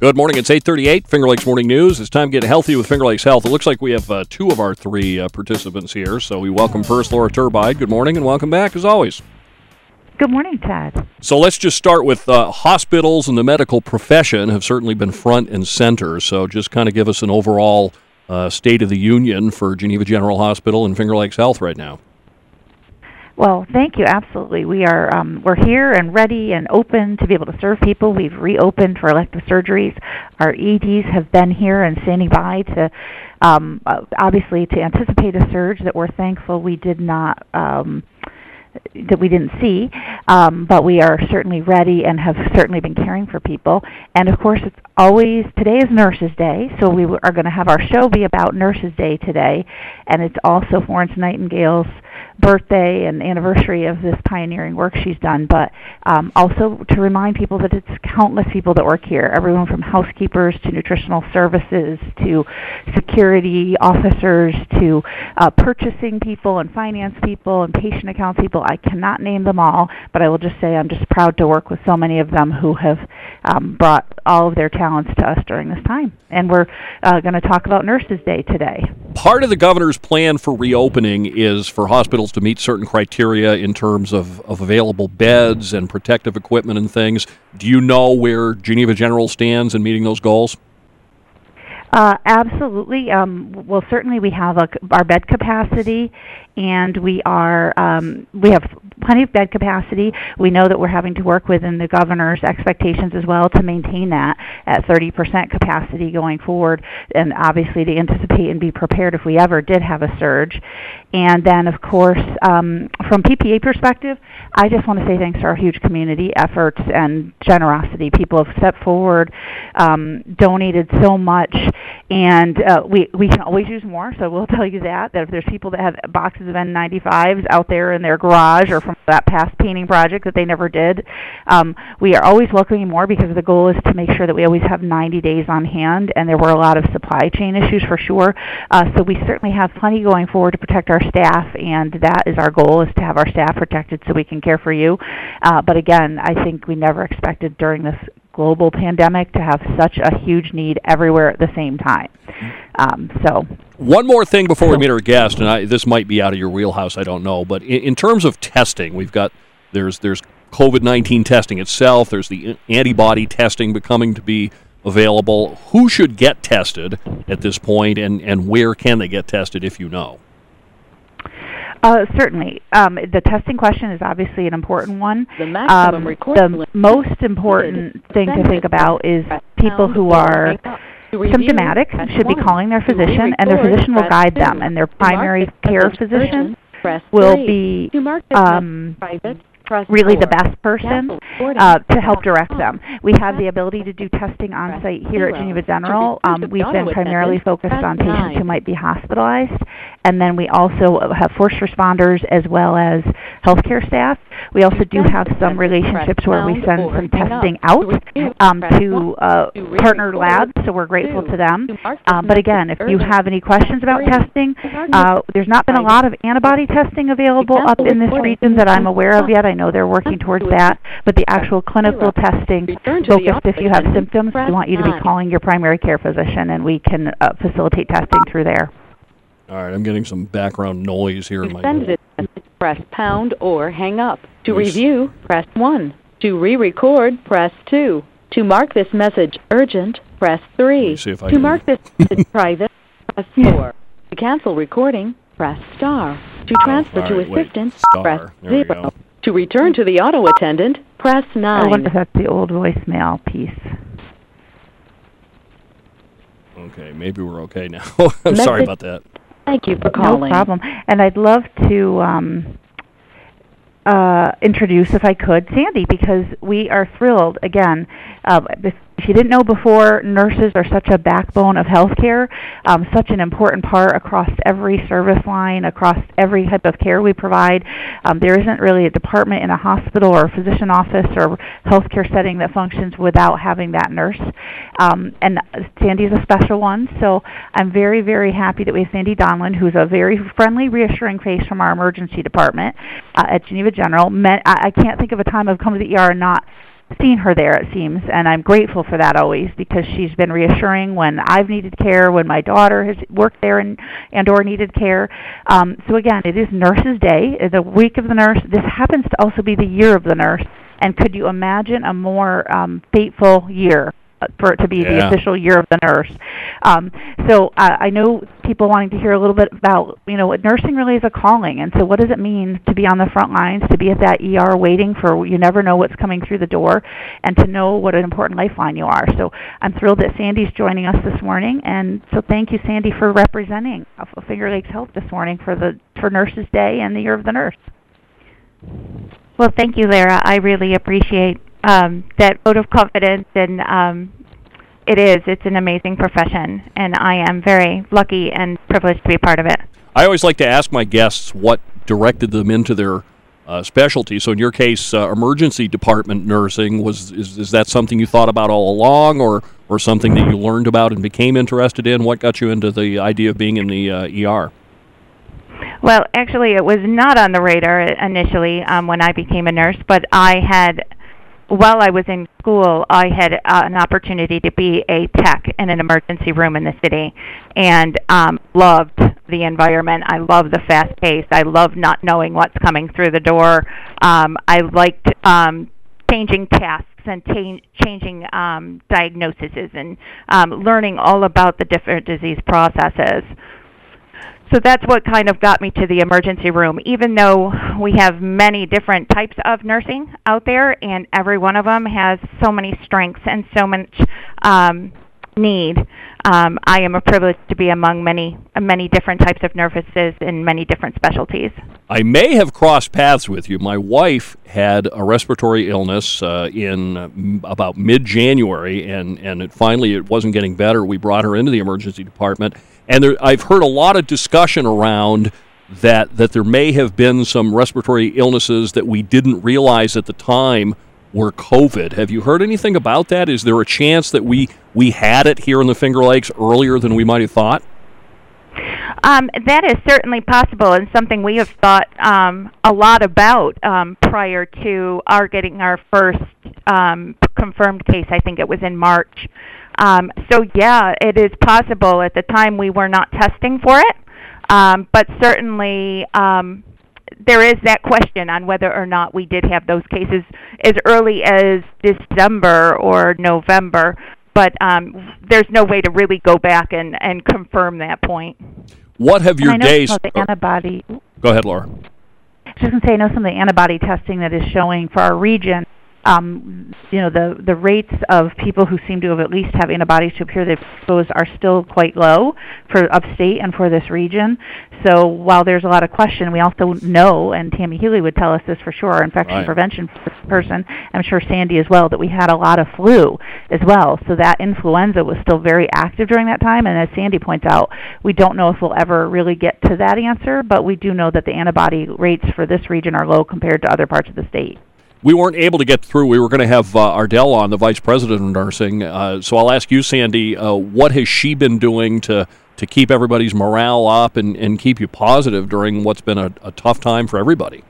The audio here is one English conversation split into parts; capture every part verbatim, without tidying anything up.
Good morning. It's eight thirty-eight, Finger Lakes Morning News. It's time to get healthy with Finger Lakes Health. It looks like we have uh, two of our three uh, participants here, so we welcome first Laura Turbide. Good morning and welcome back, as always. Good morning, Ted. So let's just start with uh, hospitals and the medical profession have certainly been front and center, so just kind of give us an overall uh, state of the union for Geneva General Hospital and Finger Lakes Health right now. Well, thank you. Absolutely. We are um, we're here and ready and open to be able to serve people. We've reopened for elective surgeries. Our E Ds have been here and standing by to um, obviously to anticipate a surge that we're thankful we did not um, that we didn't see, um, but we are certainly ready and have certainly been caring for people. And of course, it's always, today is Nurses Day, so we are going to have our show be about Nurses Day today, and it's also Florence Nightingale's birthday and anniversary of this pioneering work she's done, but um, also to remind people that it's countless people that work here, everyone from housekeepers to nutritional services to security officers to uh, purchasing people and finance people and patient account people. I cannot name them all, but I will just say I'm just proud to work with so many of them who have um, brought all of their talents to us during this time. And we're uh, going to talk about Nurses Day today. Part of the governor's plan for reopening is for hospitals to meet certain criteria in terms of, of available beds and protective equipment and things. Do you know where Geneva General stands in meeting those goals? Uh, absolutely. Um, well, certainly we have a, our bed capacity, and we are um, we have plenty of bed capacity. We know that we're having to work within the governor's expectations as well to maintain that at thirty percent capacity going forward, and obviously to anticipate and be prepared if we ever did have a surge. And then, of course, um, from P P A perspective, I just want to say thanks to our huge community efforts and generosity. People have stepped forward, um, donated so much, and uh, we we can always use more. So we'll tell you that that if there's people that have boxes of N ninety-fives out there in their garage or from that past painting project that they never did, um, we are always welcoming more because the goal is to make sure that we always have ninety days on hand. And there were a lot of supply chain issues for sure. Uh, so we certainly have plenty going forward to protect our staff, and that is our goal, is to have our staff protected so we can care for you. Uh, but again, I think we never expected during this global pandemic to have such a huge need everywhere at the same time. Um, so, one more thing before we meet our guest, and I, this might be out of your wheelhouse, I don't know, but in, in terms of testing, we've got there's there's COVID nineteen testing itself, there's the antibody testing becoming to be available. Who should get tested at this point, and, and where can they get tested if you know? Uh, certainly. Um, the testing question is obviously an important one. The maximum um, the most important thing to think about is people who are symptomatic should be calling their physician, and their physician will guide them, and their primary care physician will be um, really the best person uh, to help direct them. We have the ability to do testing on site here at Geneva General. Um, we've been primarily focused on patients who might be hospitalized, and then we also have first responders as well as healthcare staff. We also do have some relationships where we send some testing out um, to uh, partner labs, so we're grateful to them. Um, but again, if you have any questions about testing, uh, there's not been a lot of antibody testing available up in this region that I'm aware of yet. I know they're working towards that, but the actual clinical testing focused if you have symptoms, we want you to be calling your primary care physician, and we can uh, facilitate testing through there. All right, I'm getting some background noise here. In my send this message, press pound or hang up. To yes. review, press one. To re-record, press two. To mark this message urgent, press three. See if I to can... mark this message private, press four. To cancel recording, press star. To transfer oh, to right, assistant, press zero. To return to the auto attendant, press nine. I wonder if that's the old voicemail piece. Okay, maybe we're okay now. I'm Message. sorry about that. Thank you for calling. No problem. And I'd love to um, uh, introduce, if I could, Sandy, because we are thrilled. Again, uh, if you didn't know before, nurses are such a backbone of healthcare, um, such an important part across every service line, across every type of care we provide. Um, there isn't really a department in a hospital or a physician office or healthcare setting that functions without having that nurse. Um, and Sandy's a special one, so I'm very, very happy that we have Sandy Donlan, who's a very friendly, reassuring face from our emergency department uh, at Geneva General. I can't think of a time I've come to the E R and not seen her there, it seems, and I'm grateful for that always, because she's been reassuring when I've needed care, when my daughter has worked there and, and or needed care. Um, so again, it is Nurses Day, the week of the nurse. This happens to also be the year of the nurse, and could you imagine a more um, fateful year for it to be yeah. the official year of the nurse? Um, so uh, I know people wanting to hear a little bit about, you know, nursing really is a calling, and so what does it mean to be on the front lines, to be at that E R waiting for, you never know what's coming through the door, and to know what an important lifeline you are. So I'm thrilled that Sandy's joining us this morning, and so thank you, Sandy, for representing Finger Lakes Health this morning for the for Nurses Day and the Year of the Nurse. Well, thank you, Lara. I really appreciate um, that vote of confidence, and um, it is. It's an amazing profession, and I am very lucky and privileged to be part of it. I always like to ask my guests what directed them into their uh, specialty. So in your case, uh, emergency department nursing, was is, is that something you thought about all along, or, or something that you learned about and became interested in? What got you into the idea of being in the uh, E R? Well, actually, it was not on the radar initially um, when I became a nurse, but I had, while I was in school, I had uh, an opportunity to be a tech in an emergency room in the city, and um, loved the environment. I love the fast pace. I love not knowing what's coming through the door. Um, I liked um, changing tasks and ta- changing um, diagnoses and um, learning all about the different disease processes. So that's what kind of got me to the emergency room, even though we have many different types of nursing out there, and every one of them has so many strengths and so much um, need. Um, I am a privilege to be among many many different types of nurses in many different specialties. I may have crossed paths with you. My wife had a respiratory illness uh, in about mid-January, and, and it finally it wasn't getting better. We brought her into the emergency department. And there, I've heard a lot of discussion around that that there may have been some respiratory illnesses that we didn't realize at the time were COVID. Have you heard anything about that? Is there a chance that we, we had it here in the Finger Lakes earlier than we might have thought? Um, that is certainly possible, and something we have thought um, a lot about um, prior to our getting our first um, confirmed case. I think it was in March. Um, so, yeah, it is possible. At the time, we were not testing for it, um, but certainly um, there is that question on whether or not we did have those cases as early as December or November, but um, there's no way to really go back and, and confirm that point. What have your I know days... Some of the antibody, Go ahead, Laura. I was just going to say, I know some of the antibody testing that is showing for our region, Um, you know, the, the rates of people who seem to have at least have antibodies to appear they've exposed are still quite low for upstate and for this region. So while there's a lot of question, we also know, and Tammy Healy would tell us this for sure, our infection right. prevention person, I'm sure Sandy as well, that we had a lot of flu as well. So that influenza was still very active during that time. And as Sandy points out, we don't know if we'll ever really get to that answer, but we do know that the antibody rates for this region are low compared to other parts of the state. We weren't able to get through. We were going to have uh, Ardell on, the Vice President of Nursing. Uh, so I'll ask you, Sandy, uh, what has she been doing to, to keep everybody's morale up and, and keep you positive during what's been a, a tough time for everybody?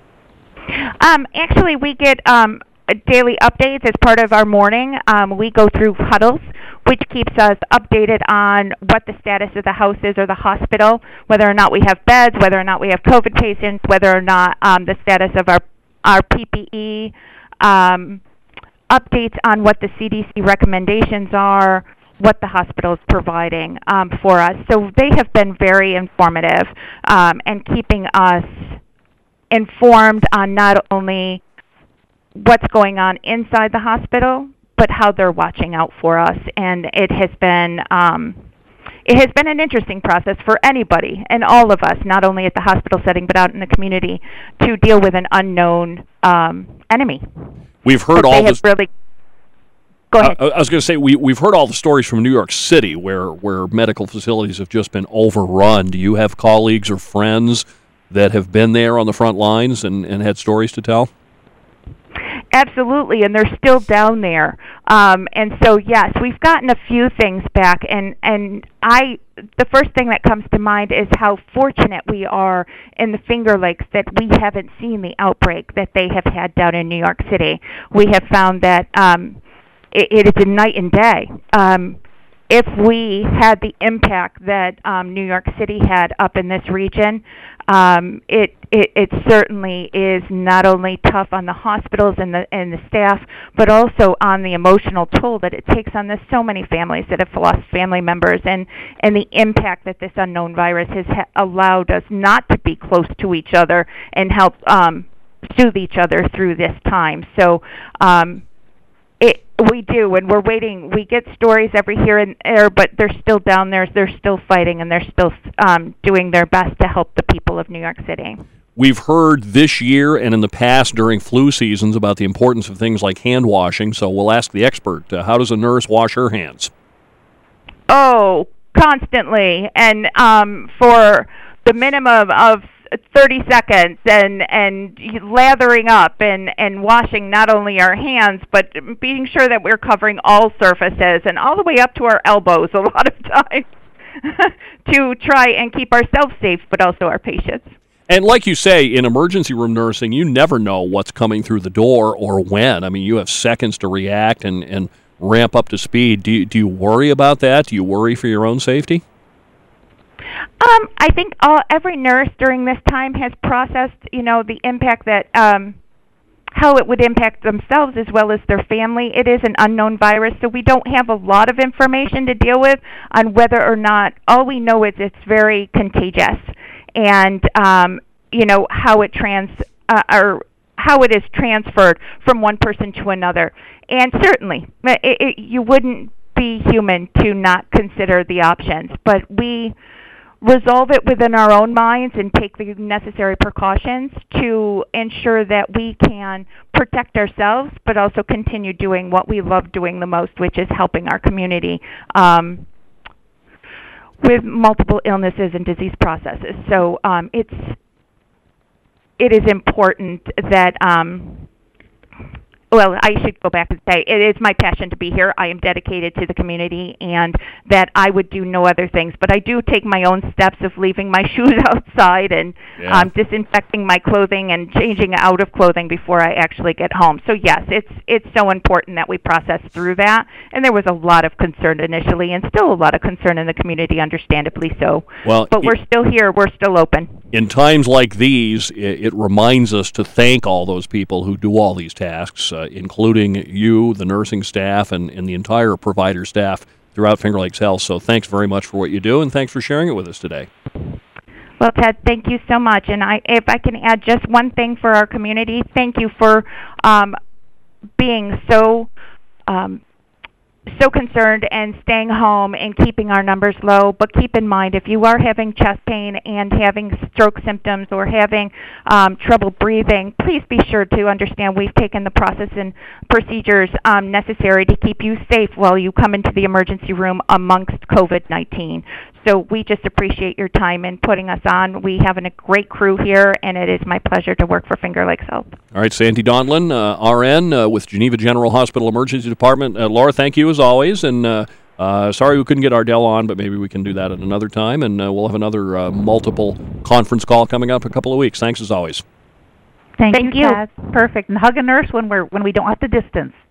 Um, actually, we get um, daily updates as part of our morning. Um, we go through huddles, which keeps us updated on what the status of the house is or the hospital, whether or not we have beds, whether or not we have COVID patients, whether or not um, the status of our our P P E, um, updates on what the C D C recommendations are, what the hospital is providing um, for us. So they have been very informative um, and keeping us informed on not only what's going on inside the hospital, but how they're watching out for us. And it has been um, It has been an interesting process for anybody and all of us, not only at the hospital setting but out in the community, to deal with an unknown um, enemy. We've heard but all they this. Have really Go ahead. Uh, I was going to say we we've heard all the stories from New York City where where medical facilities have just been overrun. Do you have colleagues or friends that have been there on the front lines and, and had stories to tell? Absolutely, and they're still down there. Um, and so, yes, we've gotten a few things back, and, and I, the first thing that comes to mind is how fortunate we are in the Finger Lakes that we haven't seen the outbreak that they have had down in New York City. We have found that um, it, it is a night and day. Um, if we had the impact that um, New York City had up in this region, um, it, it it certainly is not only tough on the hospitals and the and the staff, but also on the emotional toll that it takes on the so many families that have lost family members, and and the impact that this unknown virus has ha- allowed us not to be close to each other and help um, soothe each other through this time. So. Um, It, we do, and we're waiting. We get stories every here and there, but they're still down there. They're still fighting, and they're still um, doing their best to help the people of New York City. We've heard this year and in the past during flu seasons about the importance of things like hand washing, so we'll ask the expert, uh, how does a nurse wash her hands? Oh, constantly, and um, for the minimum of thirty seconds, and and lathering up and and washing not only our hands, but being sure that we're covering all surfaces and all the way up to our elbows a lot of times to try and keep ourselves safe, but also our patients. And like you say, in emergency room nursing, you never know what's coming through the door or when. I mean, you have seconds to react and, and ramp up to speed. Do you, do you worry about that? Do you worry for your own safety? Um, I think all, every nurse during this time has processed, you know, the impact that, um, how it would impact themselves as well as their family. It is an unknown virus, so we don't have a lot of information to deal with on whether or not, all we know is it's very contagious, and, um, you know, how it trans, uh, or how it is transferred from one person to another. And certainly, it, it, you wouldn't be human to not consider the options, but we resolve it within our own minds and take the necessary precautions to ensure that we can protect ourselves, but also continue doing what we love doing the most, which is helping our community um, with multiple illnesses and disease processes. So um, it's it is important that. Um, Well, I should go back and say it is my passion to be here. I am dedicated to the community, and that I would do no other things. But I do take my own steps of leaving my shoes outside and yeah. um, disinfecting my clothing and changing out of clothing before I actually get home. So yes, it's it's so important that we process through that. And there was a lot of concern initially, and still a lot of concern in the community, understandably so. Well, but we're still here. We're still open. In times like these, it, it reminds us to thank all those people who do all these tasks. Uh, including you, the nursing staff, and, and the entire provider staff throughout Finger Lakes Health. So thanks very much for what you do, and thanks for sharing it with us today. Well, Ted, thank you so much. And I, if I can add just one thing for our community, thank you for um, being so um, so concerned and staying home and keeping our numbers low. But keep in mind, if you are having chest pain and having stroke symptoms or having um, trouble breathing, please be sure to understand we've taken the process and procedures um, necessary to keep you safe while you come into the emergency room amongst COVID nineteen. So we just appreciate your time in putting us on. We have a great crew here, and it is my pleasure to work for Finger Lakes Health. All right, Sandy Donlin, uh, R N uh, with Geneva General Hospital Emergency Department. Uh, Laura, thank you as always, and uh, uh, sorry we couldn't get Ardell on, but maybe we can do that at another time, and uh, we'll have another uh, multiple conference call coming up in a couple of weeks. Thanks as always. Thank, Thank you, you. Ted. Perfect. And hug a nurse when we're when we don't have to distance.